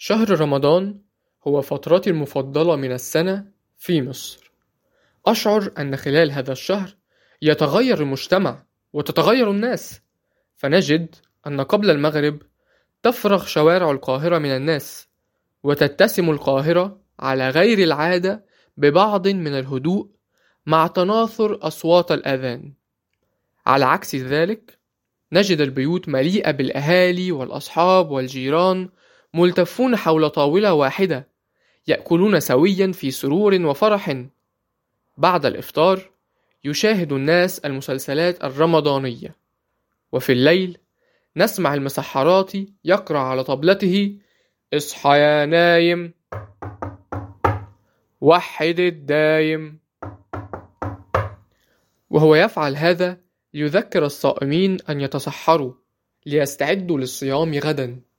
شهر رمضان هو فترتي المفضلة من السنة في مصر. أشعر أن خلال هذا الشهر يتغير المجتمع وتتغير الناس، فنجد أن قبل المغرب تفرغ شوارع القاهرة من الناس، وتتسم القاهرة على غير العادة ببعض من الهدوء مع تناثر أصوات الأذان. على عكس ذلك نجد البيوت مليئة بالأهالي والأصحاب والجيران ملتفون حول طاولة واحدة، يأكلون سويا في سرور وفرح. بعد الإفطار يشاهد الناس المسلسلات الرمضانية، وفي الليل نسمع المسحرات يقرأ على طبلته: اصحى يا نايم، وحد الدايم. وهو يفعل هذا ليذكر الصائمين أن يتصحروا ليستعدوا للصيام غدا.